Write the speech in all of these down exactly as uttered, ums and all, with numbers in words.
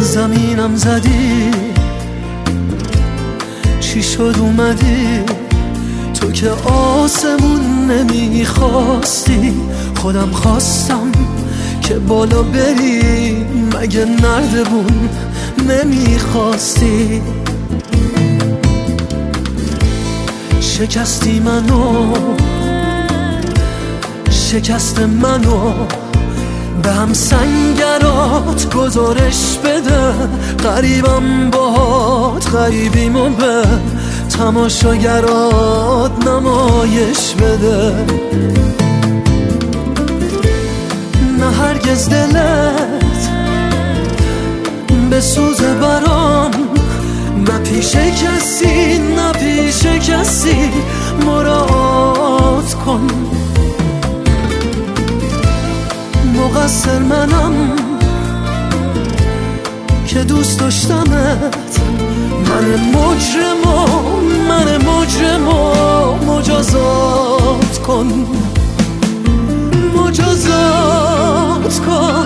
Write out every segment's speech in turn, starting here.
زمینم زدی، چی شد اومدی تو که آسمون نمیخواستی، خودم خواستم که بالا بری، مگه نردبون نمیخواستی. شکستی منو، شکست منو به هم سنگرات گزارش بده، غریبم باهات غریبیمو به تماشاگرات نمایش بده. نه هرگز دلت به سوز برام، نه پیش کسی نه پیش کسی مراعات کن. مقصر منم که دوست داشتمت، من مجرمو من مجرمو مجازات کن، مجازات کن.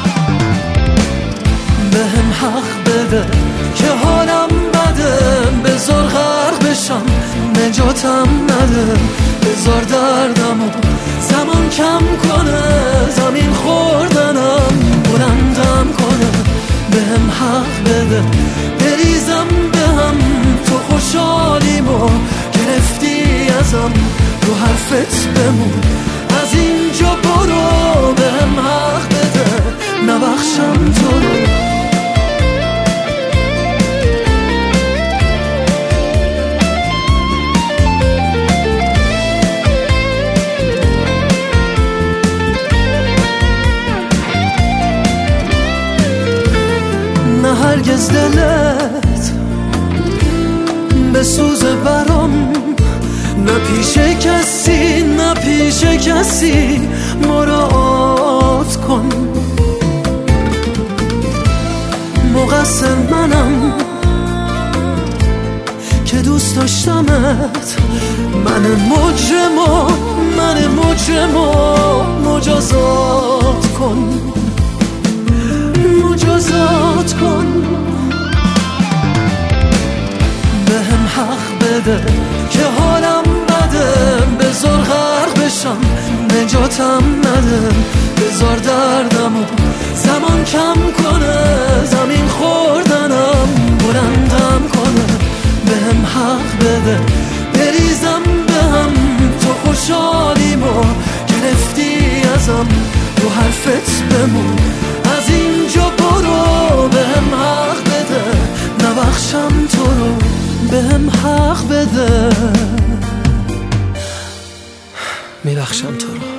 به هم حق بده که حالم بده، بذار غرق بشم نجاتم نده، بذار دردمو زمان کم کنه، زمین خوردنم بلندم کنه. به هم حق بده بریزم به هم، تو خوشحالیمو گرفتی ازم، رو حرفت بمون از اینجا برو. به هم حق بده نبخشم تو رو. هرگز دلت به سوز برام، نه پیش کسی نه پیش کسی مراعات کن. مقصر منم که دوست داشتمت، من مجرمو من مجرمو مجازات کن، مجازات کن. به هم حق بده که حالم بده، بذار غرق بشم نجاتم نده، بذار دردمو زمان کم کنه، زمین خوردنم بلندم کنه. به هم حق بده بریزم به هم، تو خوشحالیمو گرفتی ازم، رو حرفت بمون از اینجا برو. به هم حق بده نبخشم تو رو، به هم حق بده میبخشم تو رو.